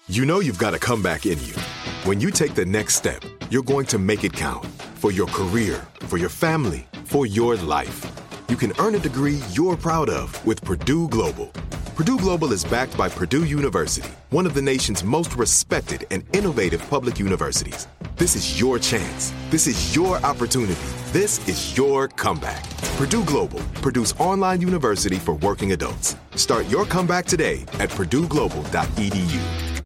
You know you've got a comeback in you. When you take the next step, you're going to make it count for your career, for your family, for your life. You can earn a degree you're proud of with Purdue Global. Purdue Global is backed by Purdue University, one of the nation's most respected and innovative public universities. This is your chance. This is your opportunity. This is your comeback. Purdue Global, Purdue's online university for working adults. Start your comeback today at purdueglobal.edu.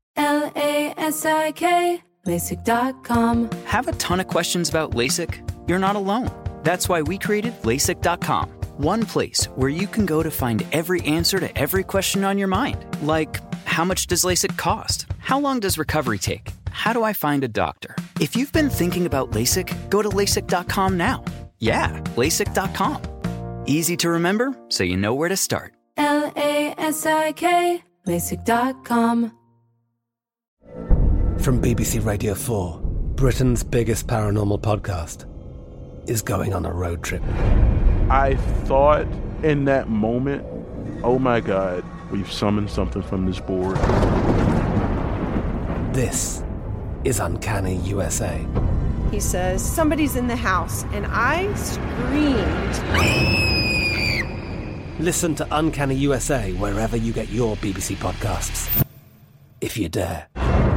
LASIK, LASIK.com. Have a ton of questions about LASIK? You're not alone. That's why we created LASIK.com. One place where you can go to find every answer to every question on your mind. Like, how much does LASIK cost? How long does recovery take? How do I find a doctor? If you've been thinking about LASIK, go to LASIK.com now. Yeah, LASIK.com. Easy to remember, so you know where to start. LASIK, LASIK.com. From BBC Radio 4, Britain's biggest paranormal podcast is going on a road trip. I thought in that moment, oh my God, we've summoned something from this board. This is Uncanny USA. He says, somebody's in the house, and I screamed. Listen to Uncanny USA wherever you get your BBC podcasts, if you dare.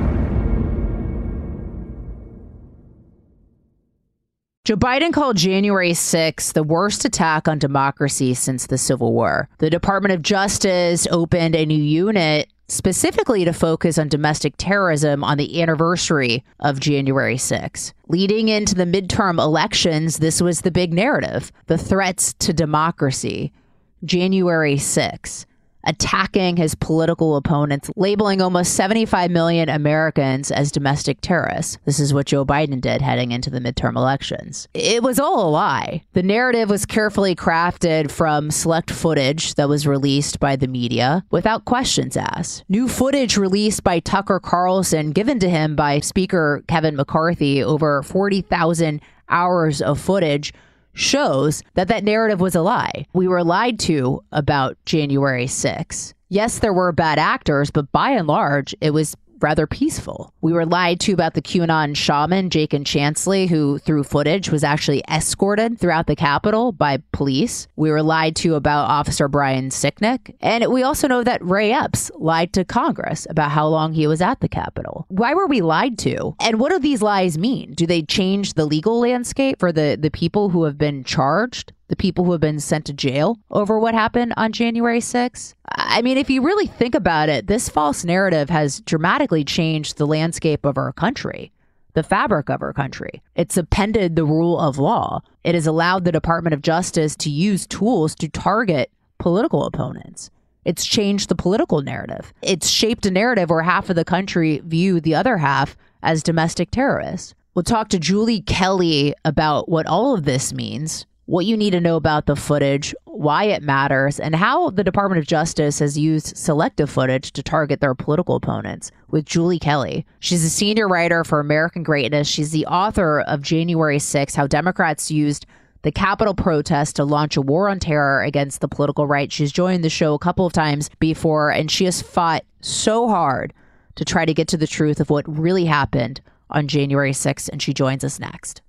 Joe Biden called January 6th the worst attack on democracy since the Civil War. The Department of Justice opened a new unit specifically to focus on domestic terrorism on the anniversary of January 6th. Leading into the midterm elections, this was the big narrative, the threats to democracy. January 6th. Attacking his political opponents, labeling almost 75 million Americans as domestic terrorists. This is what Joe Biden did heading into the midterm elections. It was all a lie. The narrative was carefully crafted from select footage that was released by the media without questions asked. New footage released by Tucker Carlson, given to him by Speaker Kevin McCarthy, over 40,000 hours of footage, shows that that narrative was a lie. We were lied to about January 6th. Yes, there were bad actors, but by and large, it was rather peaceful. We were lied to about the QAnon shaman, Jacob Chansley, who, through footage, was actually escorted throughout the Capitol by police. We were lied to about Officer Brian Sicknick. And we also know that Ray Epps lied to Congress about how long he was at the Capitol. Why were we lied to? And what do these lies mean? Do they change the legal landscape for the people who have been charged? The people who have been sent to jail over what happened on January 6th? I mean, if you really think about it, this false narrative has dramatically changed the landscape of our country, the fabric of our country. It's appended the rule of law. It has allowed the Department of Justice to use tools to target political opponents. It's changed the political narrative. It's shaped a narrative where half of the country view the other half as domestic terrorists. We'll talk to Julie Kelly about what all of this means, what you need to know about the footage, why it matters, and how the Department of Justice has used selective footage to target their political opponents with Julie Kelly. She's a senior writer for American Greatness. She's the author of January 6th, How Democrats Used the Capitol Protest to Launch a War on Terror Against the Political Right. She's joined the show a couple of times before, and she has fought so hard to try to get to the truth of what really happened on January 6th, and she joins us next.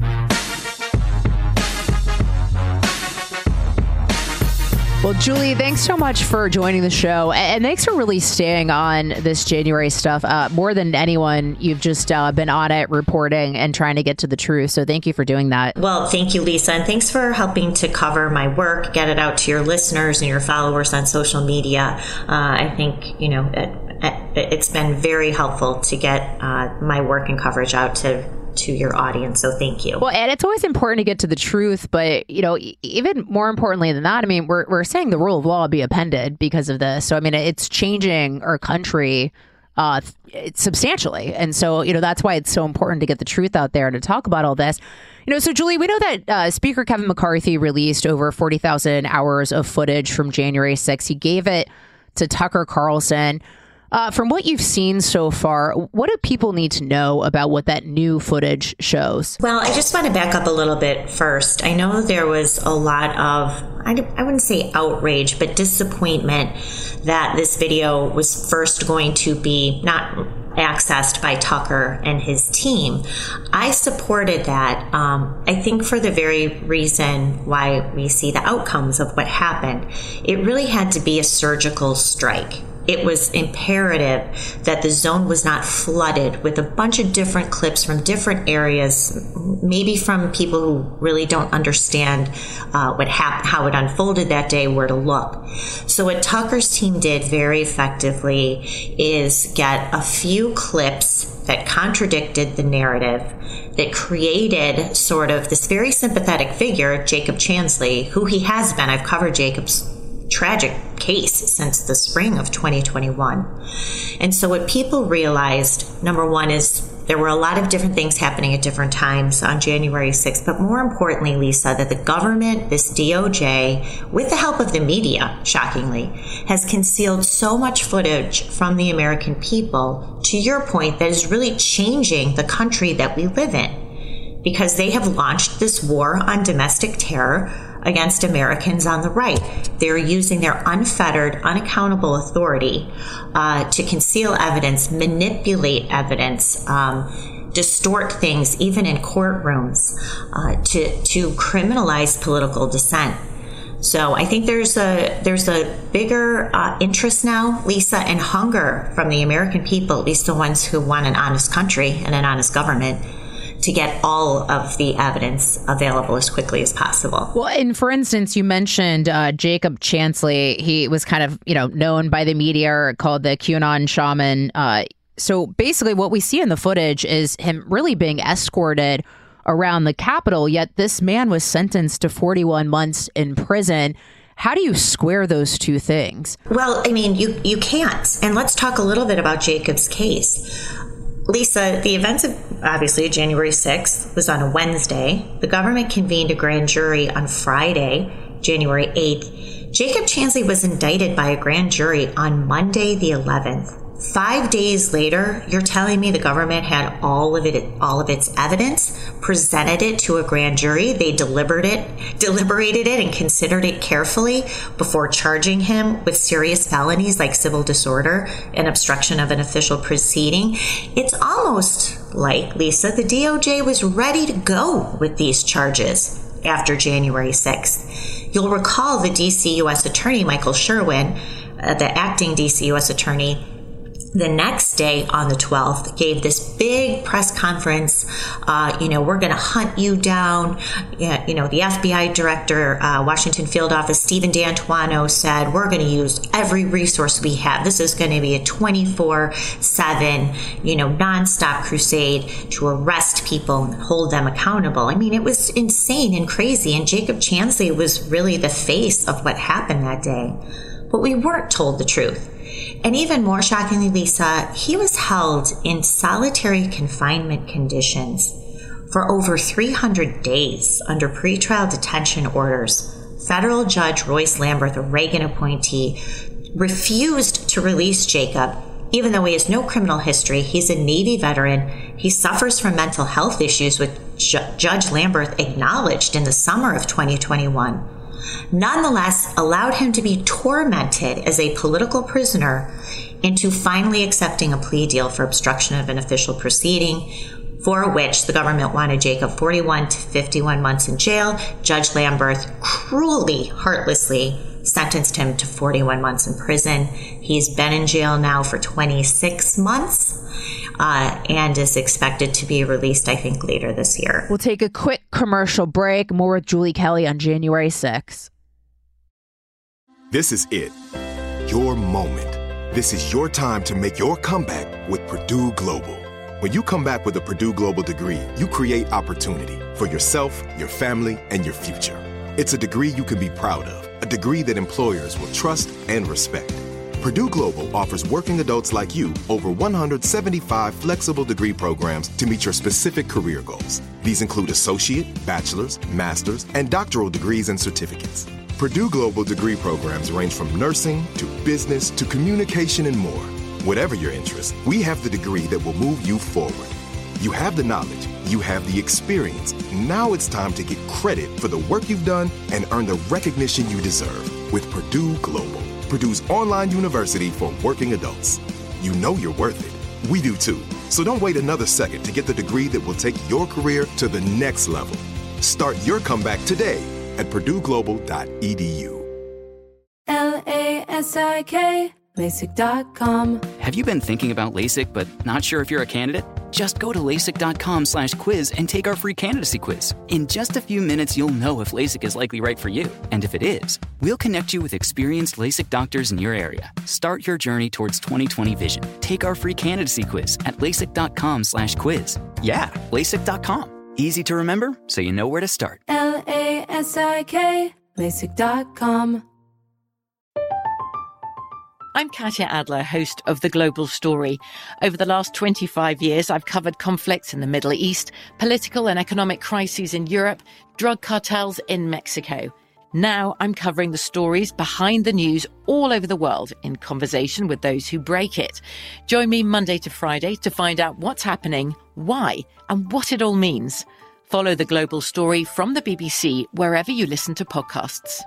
Well, Julie, thanks so much for joining the show. And thanks for really staying on this January stuff. More than anyone, you've just been on it, reporting and trying to get to the truth. So thank you for doing that. Well, thank you, Lisa. And thanks for helping to cover my work, get it out to your listeners and your followers on social media. I think, it's been very helpful to get my work and coverage out to your audience. So thank you. Well, and it's always important to get to the truth. But, even more importantly than that, I mean, we're saying the rule of law be appended because of this. So, I mean, it's changing our country substantially. And so, that's why it's so important to get the truth out there and to talk about all this. So, Julie, we know that Speaker Kevin McCarthy released over 40,000 hours of footage from January 6th. He gave it to Tucker Carlson. From what you've seen so far, what do people need to know about what that new footage shows? Well, I just want to back up a little bit first. I know there was a lot of, I wouldn't say outrage, but disappointment that this video was first going to be not accessed by Tucker and his team. I supported that, I think for the very reason why we see the outcomes of what happened. It really had to be a surgical strike. It was imperative that the zone was not flooded with a bunch of different clips from different areas, maybe from people who really don't understand how it unfolded that day, where to look. So what Tucker's team did very effectively is get a few clips that contradicted the narrative, that created sort of this very sympathetic figure, Jacob Chansley, who he has been. I've covered Jacob's tragic case since the spring of 2021. And so what people realized, number one, is there were a lot of different things happening at different times on January 6th, but more importantly, Lisa, that the government, this DOJ, with the help of the media, shockingly, has concealed so much footage from the American people, to your point, that is really changing the country that we live in, because they have launched this war on domestic terror against Americans on the right. They're using their unfettered, unaccountable authority to conceal evidence, manipulate evidence, distort things, even in courtrooms, to criminalize political dissent. So I think there's a bigger interest now, Lisa, and hunger from the American people, at least the ones who want an honest country and an honest government, to get all of the evidence available as quickly as possible. Well, and for instance, you mentioned Jacob Chansley. He was kind of, known by the media, or called the QAnon shaman. So basically what we see in the footage is him really being escorted around the Capitol, yet this man was sentenced to 41 months in prison. How do you square those two things? Well, I mean, you can't. And let's talk a little bit about Jacob's case. Lisa, the events of, obviously, January 6th was on a Wednesday. The government convened a grand jury on Friday, January 8th. Jacob Chansley was indicted by a grand jury on Monday, the 11th. 5 days later, you're telling me the government had all of its evidence, presented it to a grand jury. They deliberated it and considered it carefully before charging him with serious felonies like civil disorder and obstruction of an official proceeding. It's almost like, Lisa, the DOJ was ready to go with these charges after January 6th. You'll recall the D.C. U.S. Attorney, Michael Sherwin, the acting D.C. U.S. Attorney, the next day on the 12th gave this big press conference. We're going to hunt you down. The FBI director, Washington Field Office, Stephen D'Antuono, said, we're going to use every resource we have. This is going to be a 24/7, nonstop crusade to arrest people and hold them accountable. I mean, it was insane and crazy. And Jacob Chansley was really the face of what happened that day. But we weren't told the truth. And even more shockingly, Lisa, he was held in solitary confinement conditions for over 300 days under pretrial detention orders. Federal Judge Royce Lamberth, a Reagan appointee, refused to release Jacob, even though he has no criminal history. He's a Navy veteran. He suffers from mental health issues, which Judge Lamberth acknowledged in the summer of 2021. Nonetheless, allowed him to be tormented as a political prisoner into finally accepting a plea deal for obstruction of an official proceeding, for which the government wanted Jacob 41 to 51 months in jail. Judge Lamberth cruelly, heartlessly sentenced him to 41 months in prison. He's been in jail now for 26 months and is expected to be released, I think, later this year. We'll take a quick commercial break. More with Julie Kelly on January 6th. This is it. Your moment. This is your time to make your comeback with Purdue Global. When you come back with a Purdue Global degree, you create opportunity for yourself, your family, and your future. It's a degree you can be proud of, a degree that employers will trust and respect. Purdue Global offers working adults like you over 175 flexible degree programs to meet your specific career goals. These include associate, bachelor's, master's, and doctoral degrees and certificates. Purdue Global degree programs range from nursing to business to communication and more. Whatever your interest, we have the degree that will move you forward. You have the knowledge, you have the experience. Now it's time to get credit for the work you've done and earn the recognition you deserve with Purdue Global, Purdue's online university for working adults. You know you're worth it. We do too. So don't wait another second to get the degree that will take your career to the next level. Start your comeback today at purdueglobal.edu. LASIK, LASIK.com. Have you been thinking about LASIK but not sure if you're a candidate? Just go to LASIK.com/quiz and take our free candidacy quiz. In just a few minutes, you'll know if LASIK is likely right for you. And if it is, we'll connect you with experienced LASIK doctors in your area. Start your journey towards 20/20 vision. Take our free candidacy quiz at LASIK.com/quiz. Yeah, LASIK.com. Easy to remember, so you know where to start. LASIK, LASIK.com. I'm Katya Adler, host of The Global Story. Over the last 25 years, I've covered conflicts in the Middle East, political and economic crises in Europe, drug cartels in Mexico. Now I'm covering the stories behind the news all over the world in conversation with those who break it. Join me Monday to Friday to find out what's happening, why, and what it all means. Follow The Global Story from the BBC wherever you listen to podcasts.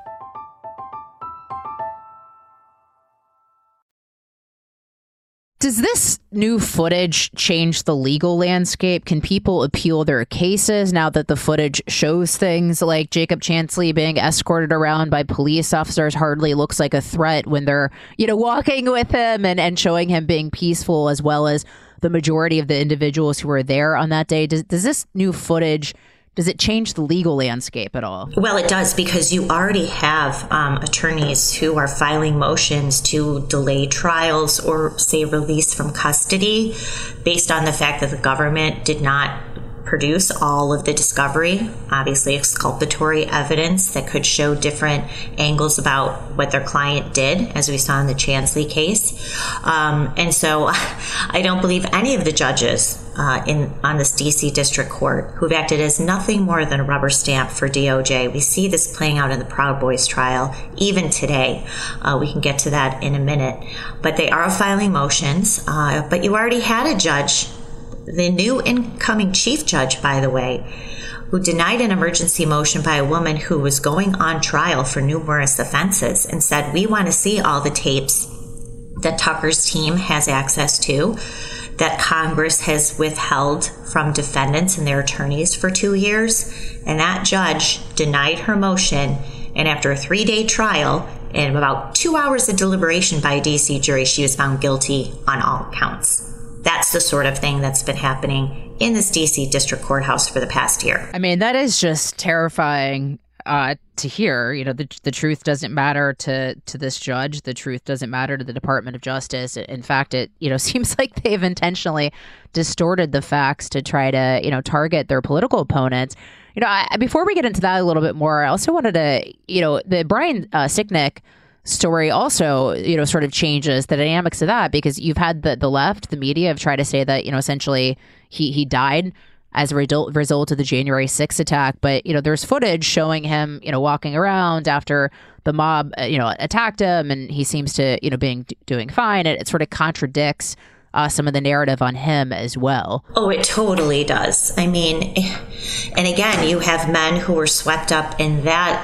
Does this new footage change the legal landscape? Can people appeal their cases now that the footage shows things like Jacob Chansley being escorted around by police officers hardly looks like a threat when they're, walking with him and showing him being peaceful, as well as the majority of the individuals who were there on that day? Does this new footage, does it change the legal landscape at all? Well, it does, because you already have attorneys who are filing motions to delay trials or, say, release from custody based on the fact that the government did not produce all of the discovery, obviously exculpatory evidence that could show different angles about what their client did, as we saw in the Chansley case. And so I don't believe any of the judges on this D.C. District Court who've acted as nothing more than a rubber stamp for DOJ. We see this playing out in the Proud Boys trial even today. We can get to that in a minute. But they are filing motions. But you already had a judge, the new incoming chief judge, by the way, who denied an emergency motion by a woman who was going on trial for numerous offenses and said, we want to see all the tapes that Tucker's team has access to, that Congress has withheld from defendants and their attorneys for 2 years. And that judge denied her motion. And after a 3-day trial and about 2 hours of deliberation by a D.C. jury, she was found guilty on all counts. That's the sort of thing that's been happening in this D.C. District Courthouse for the past year. I mean, that is just terrifying to hear. The truth doesn't matter to this judge. The truth doesn't matter to the Department of Justice. In fact, it seems like they've intentionally distorted the facts to try to target their political opponents. Before we get into that a little bit more, I also wanted to the Brian Sicknick story also, sort of changes the dynamics of that, because you've had the left, the media have tried to say that, essentially he died as a result of the January 6th attack. But, there's footage showing him, walking around after the mob, attacked him, and he seems to, doing fine. It sort of contradicts some of the narrative on him as well. Oh, it totally does. I mean, and again, you have men who were swept up in that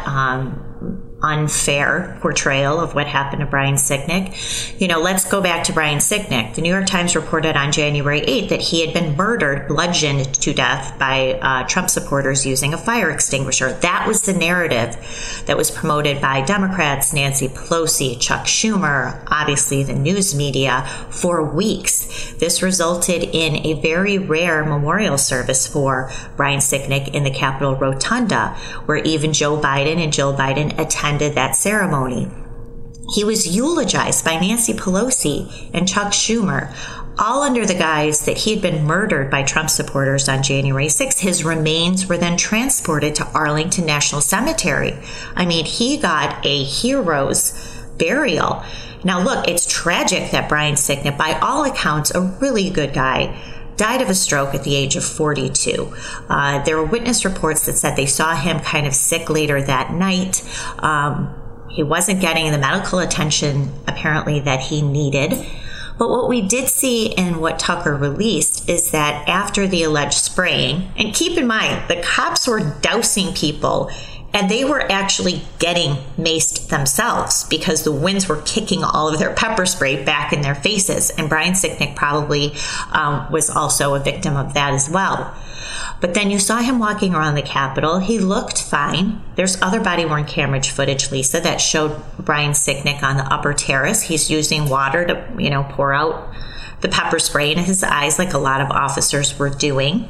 unfair portrayal of what happened to Brian Sicknick. Let's go back to Brian Sicknick. The New York Times reported on January 8th that he had been murdered, bludgeoned to death by Trump supporters using a fire extinguisher. That was the narrative that was promoted by Democrats, Nancy Pelosi, Chuck Schumer, obviously the news media, for weeks. This resulted in a very rare memorial service for Brian Sicknick in the Capitol Rotunda, where even Joe Biden and Jill Biden attended that ceremony. He was eulogized by Nancy Pelosi and Chuck Schumer, all under the guise that he had been murdered by Trump supporters on January 6th. His remains were then transported to Arlington National Cemetery. I mean, he got a hero's burial. Now, look, it's tragic that Brian Sicknick, by all accounts, a really good guy, died of a stroke at the age of 42. There were witness reports that said they saw him kind of sick later that night. He wasn't getting the medical attention, apparently, that he needed. But what we did see in what Tucker released is that after the alleged spraying, and keep in mind, the cops were dousing people and they were actually getting maced themselves because the winds were kicking all of their pepper spray back in their faces. And Brian Sicknick probably was also a victim of that as well. But then you saw him walking around the Capitol. He looked fine. There's other body-worn camera footage, Lisa, that showed Brian Sicknick on the upper terrace. He's using water to, pour out the pepper spray in his eyes like a lot of officers were doing.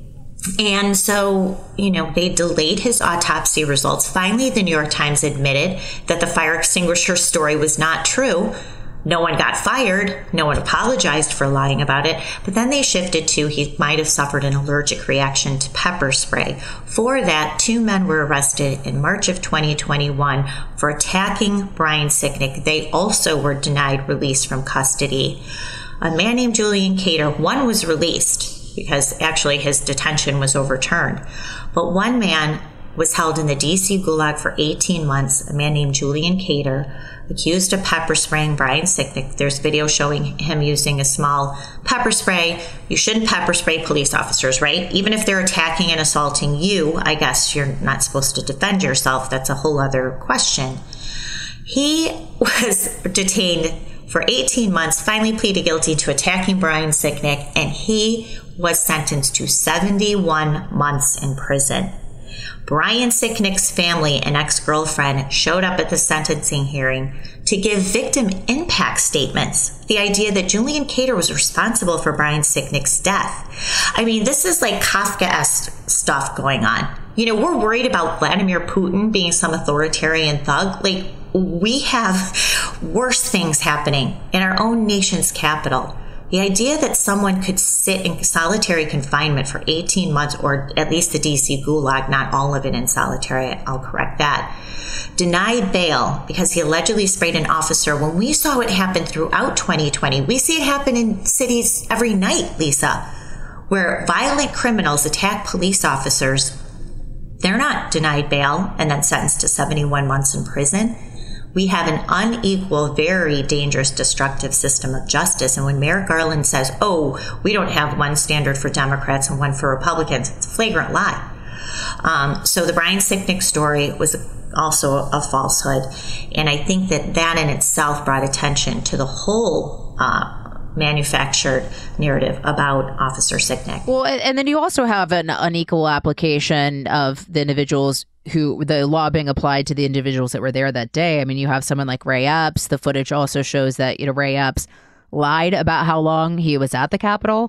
And so, they delayed his autopsy results. Finally, the New York Times admitted that the fire extinguisher story was not true. No one got fired. No one apologized for lying about it. But then they shifted to he might have suffered an allergic reaction to pepper spray. For that, 2 men were arrested in March of 2021 for attacking Brian Sicknick. They also were denied release from custody. A man named Julian Cater, one was released because actually his detention was overturned. But one man was held in the D.C. Gulag for 18 months, a man named Julian Cater, accused of pepper spraying Brian Sicknick. There's video showing him using a small pepper spray. You shouldn't pepper spray police officers, right? Even if they're attacking and assaulting you, I guess you're not supposed to defend yourself. That's a whole other question. He was detained for 18 months, finally pleaded guilty to attacking Brian Sicknick, and he was sentenced to 71 months in prison. Brian Sicknick's family and ex-girlfriend showed up at the sentencing hearing to give victim impact statements. The idea that Julian Cater was responsible for Brian Sicknick's death. I mean, this is like Kafka-esque stuff going on. We're worried about Vladimir Putin being some authoritarian thug. Like, we have worse things happening in our own nation's capital. The idea that someone could sit in solitary confinement for 18 months, or at least the D.C. Gulag, not all of it in solitary, I'll correct that, denied bail because he allegedly sprayed an officer. When we saw it happen throughout 2020, we see it happen in cities every night, Lisa, where violent criminals attack police officers. They're not denied bail and then sentenced to 71 months in prison. We have an unequal, very dangerous, destructive system of justice. And when Merrick Garland says, we don't have one standard for Democrats and one for Republicans, it's a flagrant lie. So the Brian Sicknick story was also a falsehood. And I think that in itself brought attention to the whole manufactured narrative about Officer Sicknick. Well, and then you also have an unequal application of the individuals who the law being applied to the individuals that were there that day. I mean, you have someone like Ray Epps. The footage also shows that, Ray Epps lied about how long he was at the Capitol.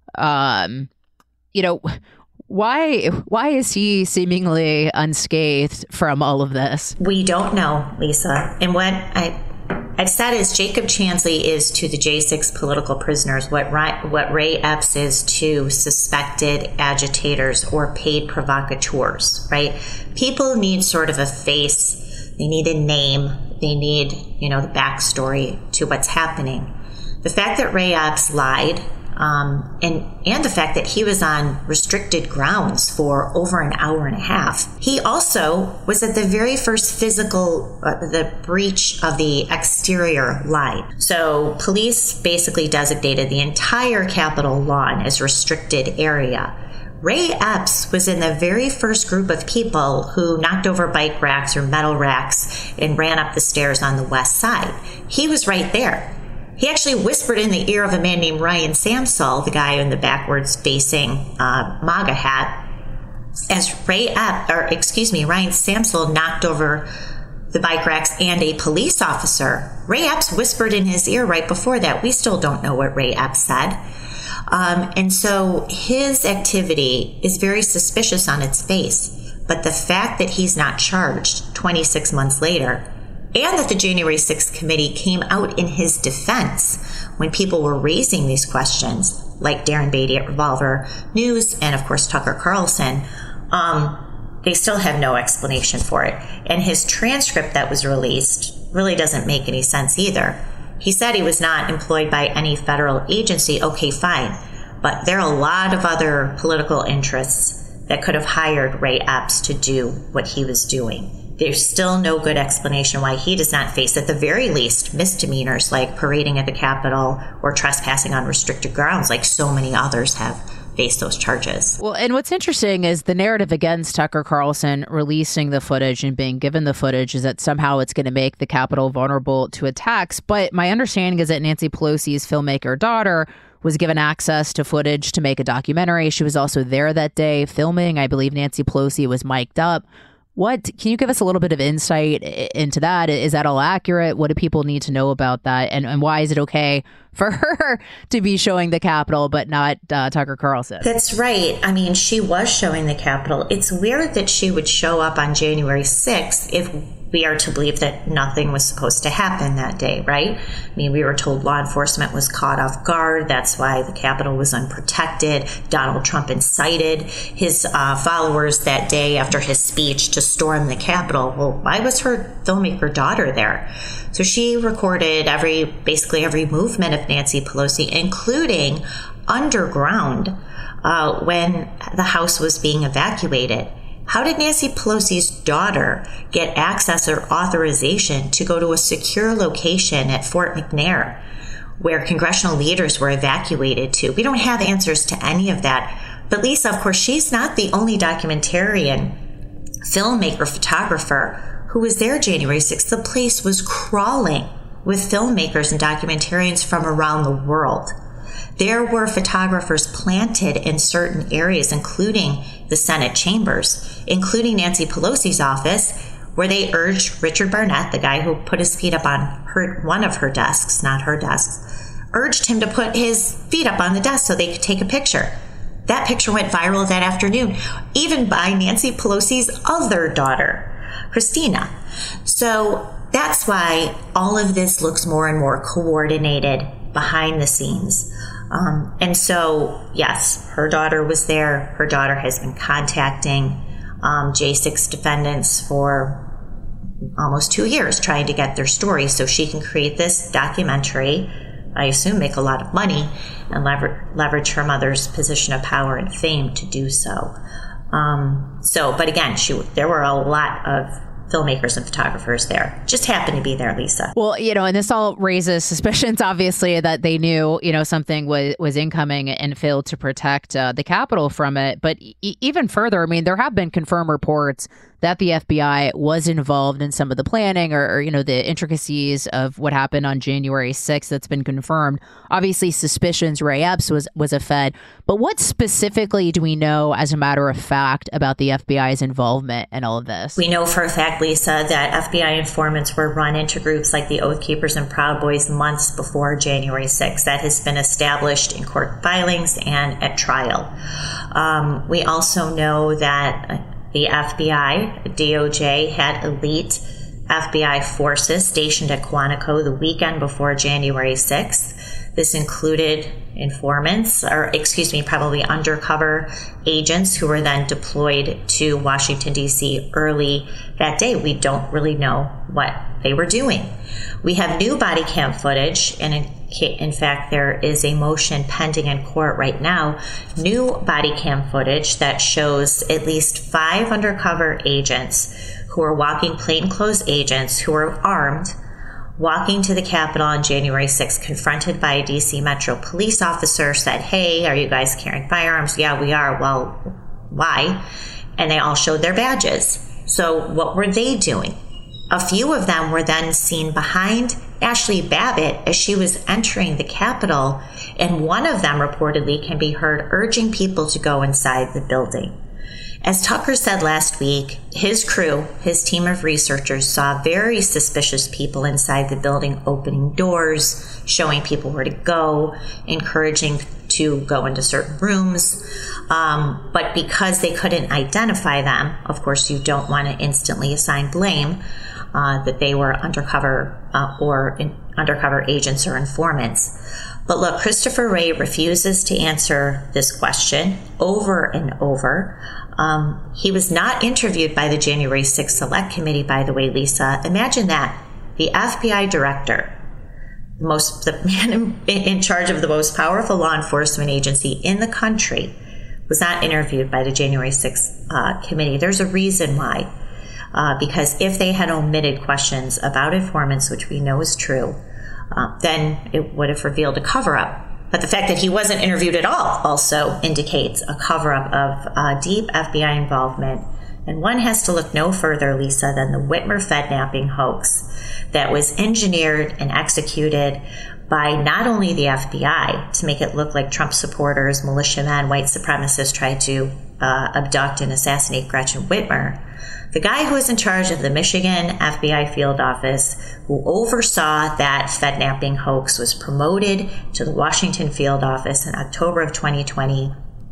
Why is he seemingly unscathed from all of this? We don't know, Lisa. And what I've said is Jacob Chansley is to the J6 political prisoners what Ray Epps is to suspected agitators or paid provocateurs, right? People need sort of a face. They need a name. They need, the backstory to what's happening. The fact that Ray Epps lied, and the fact that he was on restricted grounds for over an hour and a half. He also was at the very first the breach of the exterior line. So police basically designated the entire Capitol lawn as restricted area. Ray Epps was in the very first group of people who knocked over bike racks or metal racks and ran up the stairs on the west side. He was right there. He actually whispered in the ear of a man named Ryan Samsel, the guy in the backwards facing MAGA hat, as Ryan Samsel knocked over the bike racks and a police officer. Ray Epps whispered in his ear right before that. We still don't know what Ray Epps said. And so his activity is very suspicious on its face. But the fact that he's not charged 26 months later, and that the January 6th committee came out in his defense when people were raising these questions, like Darren Beatty at Revolver News and, of course, Tucker Carlson, they still have no explanation for it. And his transcript that was released really doesn't make any sense either. He said he was not employed by any federal agency. Okay, fine. But there are a lot of other political interests that could have hired Ray Epps to do what he was doing. there's still no good explanation why he does not face, at the very least, misdemeanors like parading at the Capitol or trespassing on restricted grounds, like so many others have faced those charges. Well, and what's interesting is the narrative against Tucker Carlson releasing the footage and being given the footage is that somehow it's going to make the Capitol vulnerable to attacks. But my understanding is that Nancy Pelosi's filmmaker daughter was given access to footage to make a documentary. She was also there that day filming. I believe Nancy Pelosi was mic'd up. Can you give us a little bit of insight into that? Is that all accurate? What do people need to know about that? And why is it okay for her to be showing the Capitol, but not Tucker Carlson? That's right. I mean, she was showing the Capitol. It's weird that she would show up on January 6th if we are to believe that nothing was supposed to happen that day, right? I mean, we were told law enforcement was caught off guard. That's why the Capitol was unprotected. Donald Trump incited his followers that day after his speech to storm the Capitol. Well, why was her filmmaker daughter there? So she recorded basically every movement of Nancy Pelosi, including underground when the House was being evacuated. How did Nancy Pelosi's daughter get access or authorization to go to a secure location at Fort McNair where congressional leaders were evacuated to? We don't have answers to any of that. But Lisa, of course, she's not the only documentarian, filmmaker, photographer who was there January 6th. The place was crawling with filmmakers and documentarians from around the world. There were photographers planted in certain areas, including the Senate chambers, including Nancy Pelosi's office, where they urged Richard Barnett, the guy who put his feet up on one of her desks, not her desks, urged him to put his feet up on the desk so they could take a picture. That picture went viral that afternoon, even by Nancy Pelosi's other daughter, Christina. So that's why all of this looks more and more coordinated behind the scenes. And so, yes, her daughter was there. Her daughter has been contacting J6 defendants for almost 2 years trying to get their story so she can create this documentary, I assume make a lot of money, and leverage her mother's position of power and fame to do so. But again, there were a lot of filmmakers and photographers there. Just happened to be there, Lisa. Well, and this all raises suspicions, obviously, that they knew, something was incoming and failed to protect the Capitol from it. But even further, I mean, there have been confirmed reports that the FBI was involved in some of the planning or the intricacies of what happened on January 6th. That's been confirmed. Obviously, suspicions Ray Epps was a Fed. But what specifically do we know, as a matter of fact, about the FBI's involvement in all of this? We know for a fact, Lisa, that FBI informants were run into groups like the Oath Keepers and Proud Boys months before January 6th. That has been established in court filings and at trial. We also know that the FBI, DOJ, had elite FBI forces stationed at Quantico the weekend before January 6th. This included informants, probably undercover agents who were then deployed to Washington, D.C. early that day. We don't really know what they were doing. We have new body cam footage, and in fact, there is a motion pending in court right now, new body cam footage that shows at least 5 undercover agents who are plainclothes agents who are armed, walking to the Capitol on January 6th, confronted by a D.C. Metro police officer, said, "Hey, are you guys carrying firearms?" "Yeah, we are." "Well, why?" And they all showed their badges. So what were they doing? A few of them were then seen behind Ashley Babbitt as she was entering the Capitol, and one of them reportedly can be heard urging people to go inside the building. As Tucker said last week, his crew, his team of researchers, saw very suspicious people inside the building, opening doors, showing people where to go, encouraging to go into certain rooms. But because they couldn't identify them, of course, you don't want to instantly assign blame that they were undercover undercover agents or informants. But look, Christopher Wray refuses to answer this question over and over. He was not interviewed by the January 6th Select Committee, by the way, Lisa. Imagine that. The FBI director, the man in charge of the most powerful law enforcement agency in the country, was not interviewed by the January 6th committee. There's a reason why. because if they had omitted questions about informants, which we know is true, then it would have revealed a cover-up. But the fact that he wasn't interviewed at all also indicates a cover-up of deep FBI involvement. And one has to look no further, Lisa, than the Whitmer Fednapping hoax that was engineered and executed by not only the FBI to make it look like Trump supporters, militiamen, white supremacists tried to abduct and assassinate Gretchen Whitmer. The guy who was in charge of the Michigan FBI field office, who oversaw that Fednapping hoax, was promoted to the Washington field office in October of 2020.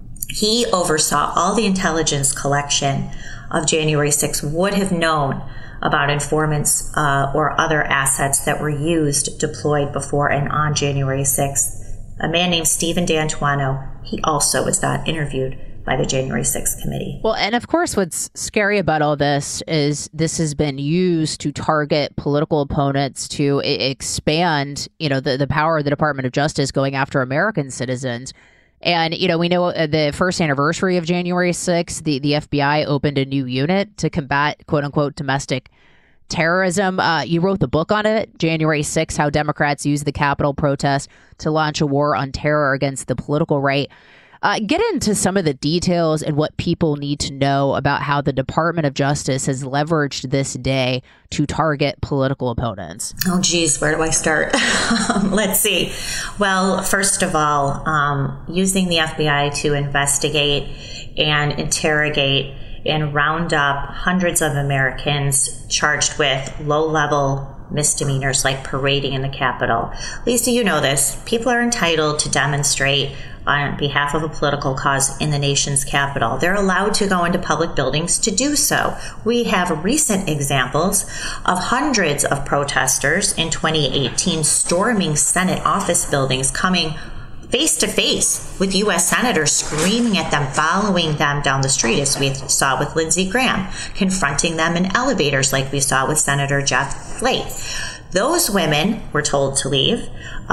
He oversaw all the intelligence collection of January 6th, would have known about informants or other assets that were used, deployed before and on January 6th. A man named Stephen D'Antuono, he also was not interviewed by the January 6th committee. Well, and of course, what's scary about all this is this has been used to target political opponents, to expand, the power of the Department of Justice going after American citizens. And, we know the first anniversary of January 6th, the FBI opened a new unit to combat, quote unquote, domestic terrorism. You wrote the book on it, January 6th, How Democrats Use the Capitol Protest to Launch a War on Terror Against the Political Right. Get into some of the details and what people need to know about how the Department of Justice has leveraged this day to target political opponents. Oh, geez, where do I start? Let's see. Well, first of all, using the FBI to investigate and interrogate and round up hundreds of Americans charged with low-level misdemeanors like parading in the Capitol. Lisa, you know this. People are entitled to demonstrate on behalf of a political cause in the nation's capital. They're allowed to go into public buildings to do so. We have recent examples of hundreds of protesters in 2018 storming Senate office buildings, coming face to face with U.S. senators, screaming at them, following them down the street, as we saw with Lindsey Graham, confronting them in elevators like we saw with Senator Jeff Flake. Those women were told to leave.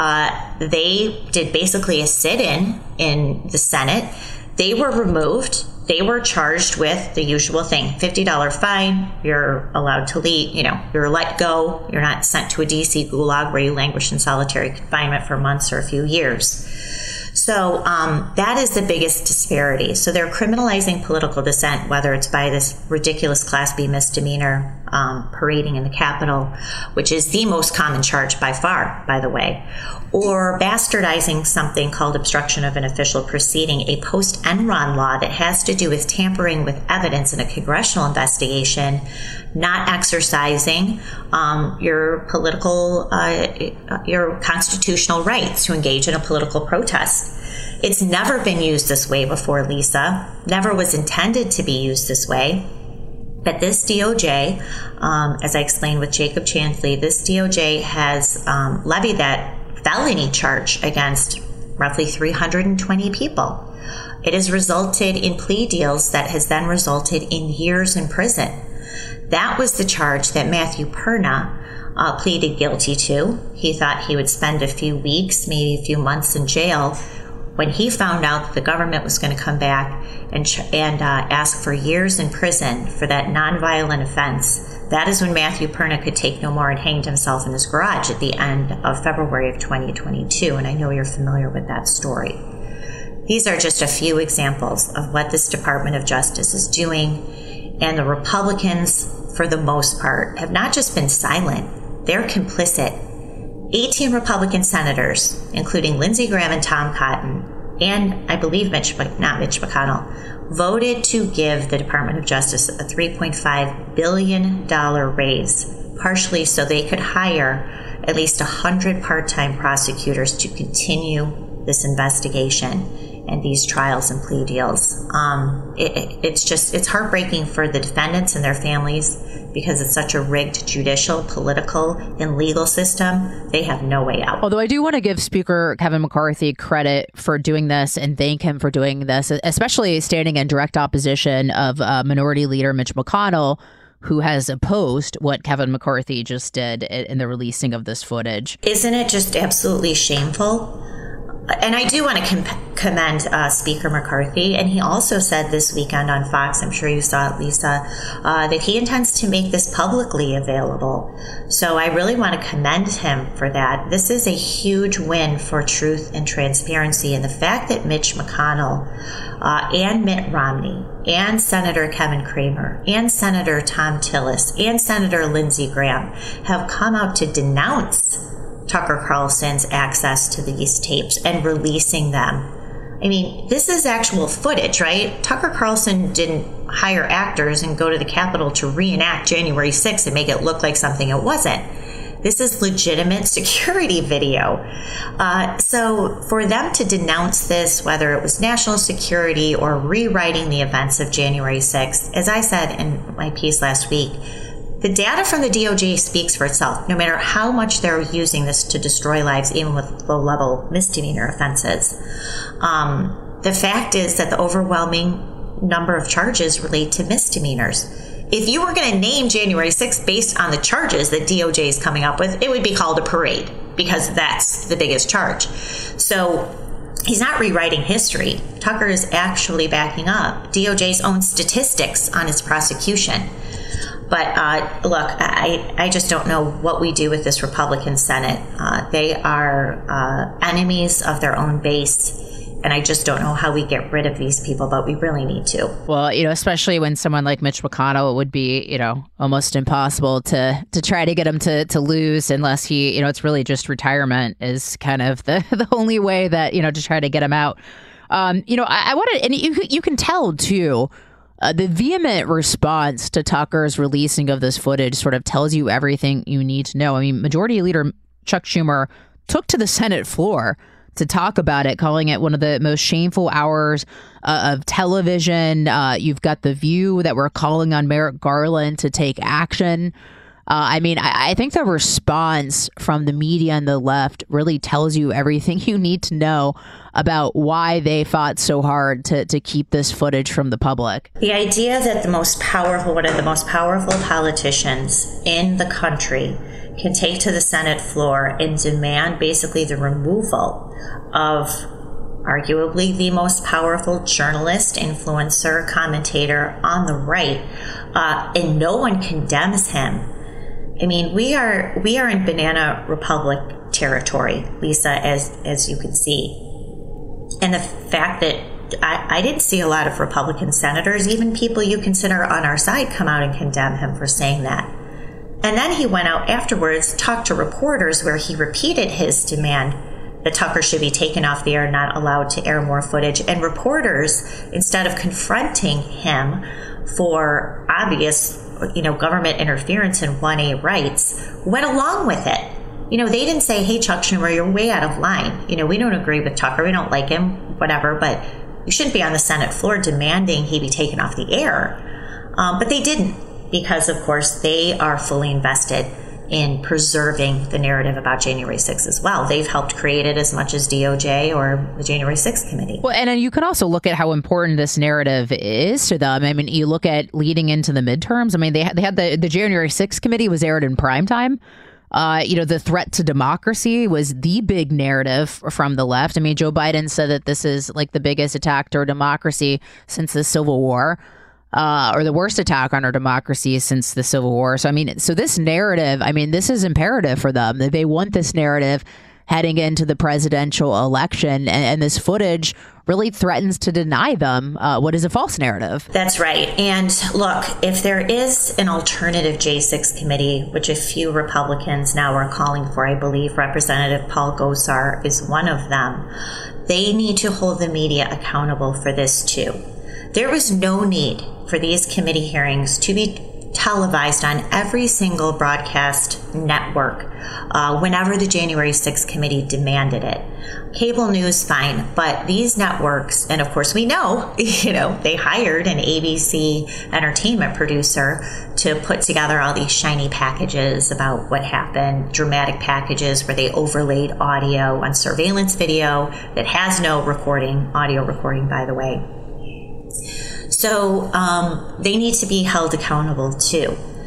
They did basically a sit-in in the Senate. They were removed. They were charged with the usual thing, $50 fine. You're allowed to leave. You're let go. You're not sent to a DC gulag where you languish in solitary confinement for months or a few years. So that is the biggest disparity. So they're criminalizing political dissent, whether it's by this ridiculous Class B misdemeanor, parading in the Capitol, which is the most common charge by far, by the way, or bastardizing something called obstruction of an official proceeding, a post-Enron law that has to do with tampering with evidence in a congressional investigation, not exercising your constitutional rights to engage in a political protest. It's never been used this way before, Lisa. Never was intended to be used this way. But this DOJ, as I explained with Jacob Chansley, this DOJ has levied that felony charge against roughly 320 people. It has resulted in plea deals that has then resulted in years in prison. That was the charge that Matthew Perna pleaded guilty to. He thought he would spend a few weeks, maybe a few months in jail. When he found out that the government was going to come back and ask for years in prison for that nonviolent offense, that is when Matthew Perna could take no more and hanged himself in his garage at the end of February of 2022. And I know you're familiar with that story. These are just a few examples of what this Department of Justice is doing. And the Republicans, for the most part, have not just been silent, they're complicit. 18 Republican senators, including Lindsey Graham and Tom Cotton, and I believe Mitch McConnell, voted to give the Department of Justice a $3.5 billion raise, partially so they could hire at least 100 part-time prosecutors to continue this investigation and these trials and plea deals. It's heartbreaking for the defendants and their families because it's such a rigged judicial, political, and legal system. They have no way out. Although I do want to give Speaker Kevin McCarthy credit for doing this and thank him for doing this, especially standing in direct opposition of Minority Leader Mitch McConnell, who has opposed what Kevin McCarthy just did in the releasing of this footage. Isn't it just absolutely shameful? And I do want to commend Speaker McCarthy. And he also said this weekend on Fox, I'm sure you saw it, Lisa, that he intends to make this publicly available. So I really want to commend him for that. This is a huge win for truth and transparency. And the fact that Mitch McConnell and Mitt Romney and Senator Kevin Cramer and Senator Thom Tillis and Senator Lindsey Graham have come out to denounce Tucker Carlson's access to these tapes and releasing them. I mean, this is actual footage, right? Tucker Carlson didn't hire actors and go to the Capitol to reenact January 6th and make it look like something it wasn't. This is legitimate security video. So for them to denounce this, whether it was national security or rewriting the events of January 6th, as I said in my piece last week, the data from the DOJ speaks for itself, no matter how much they're using this to destroy lives, even with low-level misdemeanor offenses. The fact is that the overwhelming number of charges relate to misdemeanors. If you were going to name January 6th based on the charges that DOJ is coming up with, it would be called a parade, because that's the biggest charge. So he's not rewriting history. Tucker is actually backing up DOJ's own statistics on its prosecution. But look, I just don't know what we do with this Republican Senate. They are enemies of their own base. And I just don't know how we get rid of these people, but we really need to. Well, especially when someone like Mitch McConnell, it would be, almost impossible to try to get him to lose unless he, it's really just retirement is kind of the only way that, to try to get him out. I wanted, and you can tell too, the vehement response to Tucker's releasing of this footage sort of tells you everything you need to know. I mean, Majority Leader Chuck Schumer took to the Senate floor to talk about it, calling it one of the most shameful hours of television. You've got The View that we're calling on Merrick Garland to take action. I think the response from the media and the left really tells you everything you need to know about why they fought so hard to keep this footage from the public. The idea that one of the most powerful politicians in the country can take to the Senate floor and demand basically the removal of arguably the most powerful journalist, influencer, commentator on the right, and no one condemns him. I mean, we are in Banana Republic territory, Lisa, as you can see. And the fact that I didn't see a lot of Republican senators, even people you consider on our side, come out and condemn him for saying that. And then he went out afterwards, talked to reporters where he repeated his demand that Tucker should be taken off the air, not allowed to air more footage. And reporters, instead of confronting him for obvious, government interference in 1A rights, went along with it. They didn't say, hey, Chuck Schumer, you're way out of line. We don't agree with Tucker. We don't like him, whatever, but you shouldn't be on the Senate floor demanding he be taken off the air. But they didn't, because, of course, they are fully invested in preserving the narrative about January 6th as well. They've helped create it as much as DOJ or the January 6th committee. Well, and then you can also look at how important this narrative is to them. I mean, you look at leading into the midterms. I mean, they had the January 6th committee was aired in primetime. The threat to democracy was the big narrative from the left. I mean, Joe Biden said that this is like the biggest attack to our democracy since the Civil War. Or the worst attack on our democracy since the Civil War. So this narrative, this is imperative for them. They want this narrative heading into the presidential election, and this footage really threatens to deny them what is a false narrative. That's right. And look, if there is an alternative J6 committee, which a few Republicans now are calling for, I believe Representative Paul Gosar is one of them, they need to hold the media accountable for this too. There was no need for these committee hearings to be televised on every single broadcast network whenever the January 6th committee demanded it. Cable news, fine, but these networks, and of course we know, they hired an ABC entertainment producer to put together all these shiny packages about what happened, dramatic packages where they overlaid audio on surveillance video that has no audio recording, by the way. So they need to be held accountable too.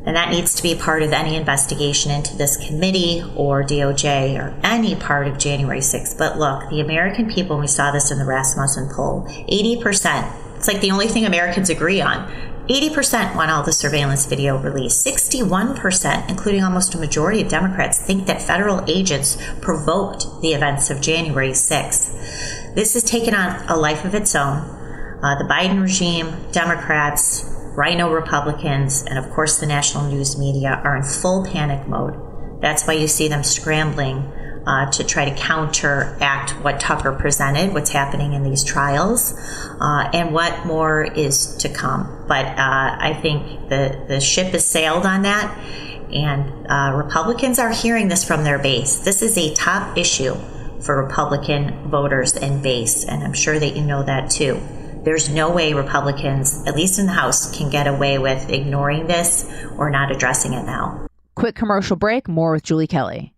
And that needs to be part of any investigation into this committee or DOJ or any part of January 6th. But look, the American people, we saw this in the Rasmussen poll, 80%, it's like the only thing Americans agree on. 80% want all the surveillance video released. 61%, including almost a majority of Democrats, think that federal agents provoked the events of January 6th. This has taken on a life of its own. The Biden regime, Democrats, Rhino Republicans, and of course the national news media are in full panic mode. That's why you see them scrambling to try to counteract what Tucker presented, what's happening in these trials, and what more is to come. But I think the ship has sailed on that, and Republicans are hearing this from their base. This is a top issue for Republican voters and base, and I'm sure that you know that too. There's no way Republicans, at least in the House, can get away with ignoring this or not addressing it now. Quick commercial break, more with Julie Kelly.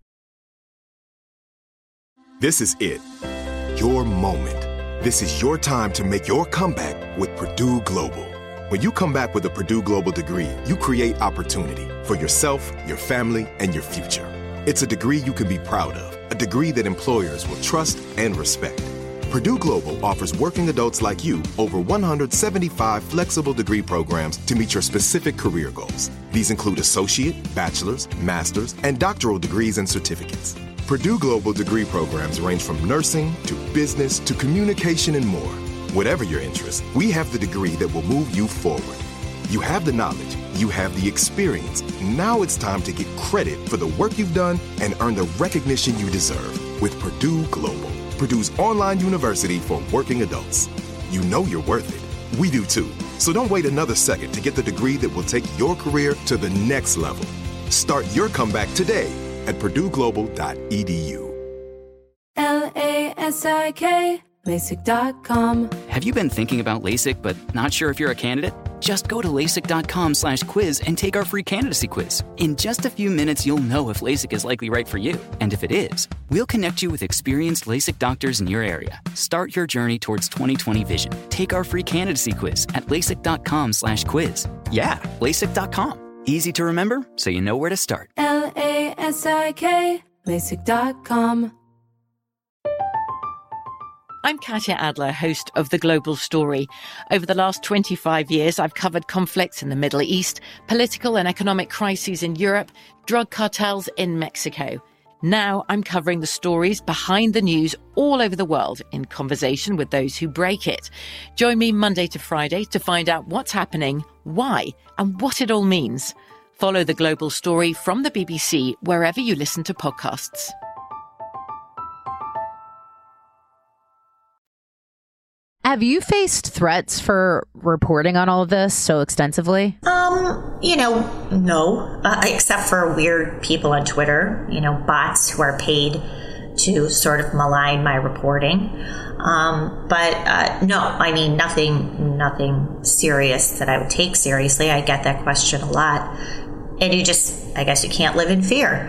This is it. Your moment. This is your time to make your comeback with Purdue Global. When you come back with a Purdue Global degree, you create opportunity for yourself, your family, and your future. It's a degree you can be proud of, a degree that employers will trust and respect. Purdue Global offers working adults like you over 175 flexible degree programs to meet your specific career goals. These include associate, bachelor's, master's, and doctoral degrees and certificates. Purdue Global degree programs range from nursing to business to communication and more. Whatever your interest, we have the degree that will move you forward. You have the knowledge, you have the experience. Now it's time to get credit for the work you've done and earn the recognition you deserve with Purdue Global, Purdue's online university for working adults. You know you're worth it. We do too. So don't wait another second to get the degree that will take your career to the next level. Start your comeback today at purdueglobal.edu. LASIK, LASIK.com. Have you been thinking about LASIK but not sure if you're a candidate? Just go to LASIK.com/quiz and take our free candidacy quiz. In just a few minutes, you'll know if LASIK is likely right for you. And if it is, we'll connect you with experienced LASIK doctors in your area. Start your journey towards 20/20 vision. Take our free candidacy quiz at LASIK.com/quiz. Yeah, LASIK.com. Easy to remember, so you know where to start. LASIK, LASIK.com. I'm Katya Adler, host of The Global Story. Over the last 25 years, I've covered conflicts in the Middle East, political and economic crises in Europe, drug cartels in Mexico. Now I'm covering the stories behind the news all over the world in conversation with those who break it. Join me Monday to Friday to find out what's happening, why, and what it all means. Follow The Global Story from the BBC wherever you listen to podcasts. Have you faced threats for reporting on all of this so extensively? No, except for weird people on Twitter, bots who are paid to sort of malign my reporting. But no, I mean, nothing serious that I would take seriously. I get that question a lot. And I guess you can't live in fear,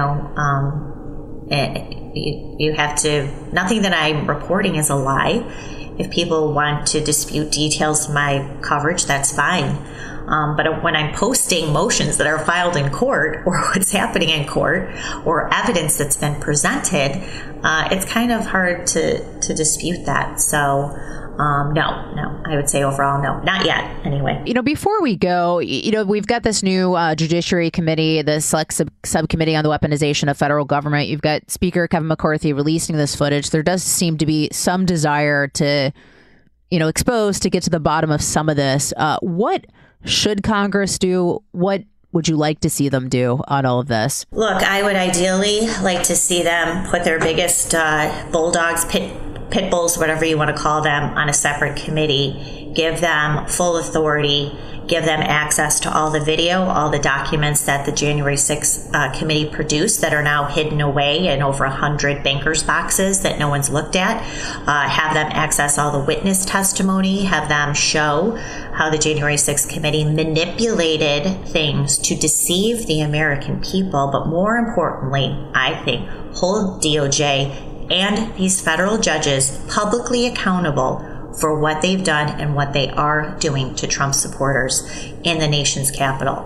you have to, nothing that I'm reporting is a lie. If people want to dispute details of my coverage, that's fine. But when I'm posting motions that are filed in court or what's happening in court or evidence that's been presented, it's kind of hard to dispute that. So no, I would say overall, no, not yet anyway. Before we go, we've got this new Judiciary Committee, the Select Subcommittee on the Weaponization of Federal Government. You've got Speaker Kevin McCarthy releasing this footage. There does seem to be some desire to, expose, to get to the bottom of some of this. What should Congress do? What would you like to see them do on all of this? Look, I would ideally like to see them put their biggest bulldogs, pit bulls, whatever you want to call them, on a separate committee, give them full authority, give them access to all the video, all the documents that the January 6th committee produced that are now hidden away in over 100 bankers' boxes that no one's looked at, have them access all the witness testimony, have them show how the January 6th committee manipulated things to deceive the American people, but more importantly, I think, hold DOJ and these federal judges publicly accountable for what they've done and what they are doing to Trump supporters in the nation's capital.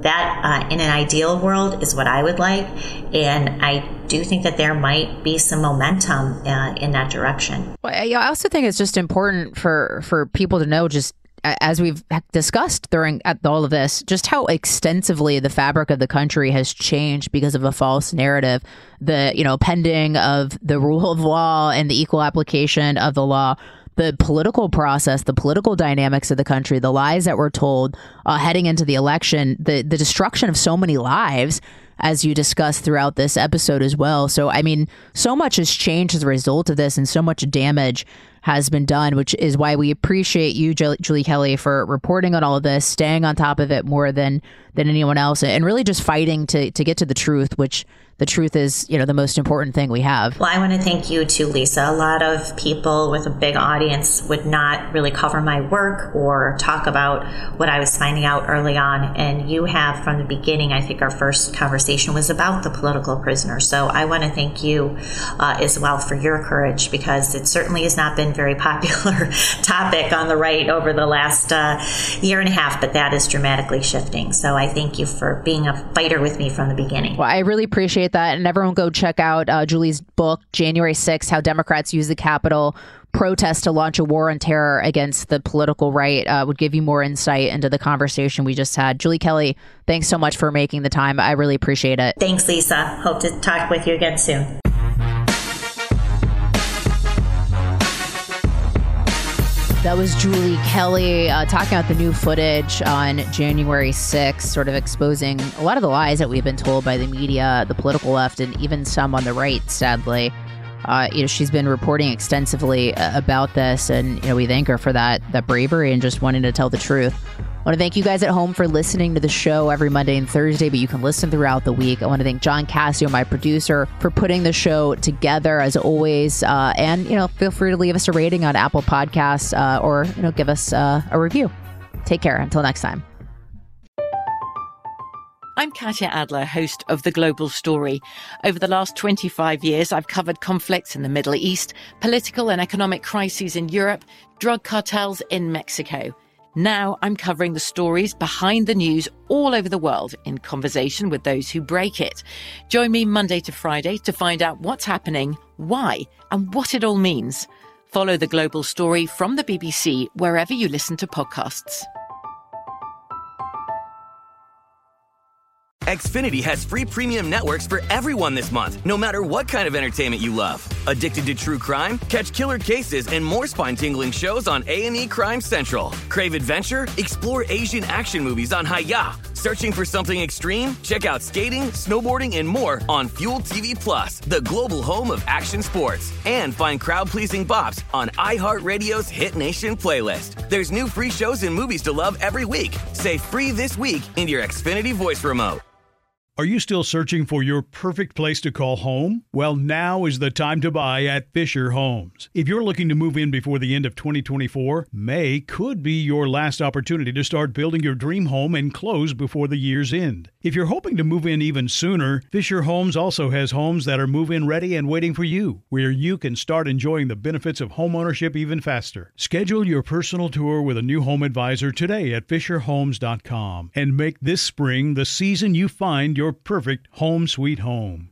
That, in an ideal world, is what I would like. And I do think that there might be some momentum in that direction. Well, I also think it's just important for people to know, just as we've discussed during all of this, just how extensively the fabric of the country has changed because of a false narrative. The, pending of the rule of law and the equal application of the law, the political process, the political dynamics of the country, the lies that were told heading into the election, the destruction of so many lives, as you discussed throughout this episode as well. So, I mean, so much has changed as a result of this, and so much damage has been done, which is why we appreciate you, Julie Kelly, for reporting on all of this, staying on top of it more than anyone else, and really just fighting to get to the truth, which the truth is, the most important thing we have. Well, I want to thank you too, Lisa. A lot of people with a big audience would not really cover my work or talk about what I was finding out early on. And you have, from the beginning, I think our first conversation was about the political prisoner. So I want to thank you as well for your courage, because it certainly has not been a very popular topic on the right over the last year and a half, but that is dramatically shifting. So I thank you for being a fighter with me from the beginning. Well, I really appreciate that. And everyone go check out Julie's book, January 6th, How Democrats Use the Capitol Protest to Launch a War on Terror Against the Political Right. Would give you more insight into the conversation we just had. Julie Kelly, thanks so much for making the time. I really appreciate it. Thanks, Lisa. Hope to talk with you again soon. That was Julie Kelly talking about the new footage on January 6th, sort of exposing a lot of the lies that we've been told by the media, the political left, and even some on the right, sadly. She's been reporting extensively about this, and we thank her for that bravery and just wanting to tell the truth. I want to thank you guys at home for listening to the show every Monday and Thursday, but you can listen throughout the week. I want to thank John Cassio, my producer, for putting the show together as always. And, feel free to leave us a rating on Apple Podcasts or, give us a review. Take care. Until next time. I'm Katya Adler, host of The Global Story. Over the last 25 years, I've covered conflicts in the Middle East, political and economic crises in Europe, drug cartels in Mexico. Now I'm covering the stories behind the news all over the world in conversation with those who break it. Join me Monday to Friday to find out what's happening, why, and what it all means. Follow The Global Story from the BBC wherever you listen to podcasts. Xfinity has free premium networks for everyone this month, no matter what kind of entertainment you love. Addicted to true crime? Catch killer cases and more spine-tingling shows on A&E Crime Central. Crave adventure? Explore Asian action movies on Hi-Ya. Searching for something extreme? Check out skating, snowboarding, and more on Fuel TV Plus, the global home of action sports. And find crowd-pleasing bops on iHeartRadio's Hit Nation playlist. There's new free shows and movies to love every week. Say free this week in your Xfinity voice remote. Are you still searching for your perfect place to call home? Well, now is the time to buy at Fisher Homes. If you're looking to move in before the end of 2024, May could be your last opportunity to start building your dream home and close before the year's end. If you're hoping to move in even sooner, Fisher Homes also has homes that are move-in ready and waiting for you, where you can start enjoying the benefits of homeownership even faster. Schedule your personal tour with a new home advisor today at FisherHomes.com and make this spring the season you find your perfect home sweet home.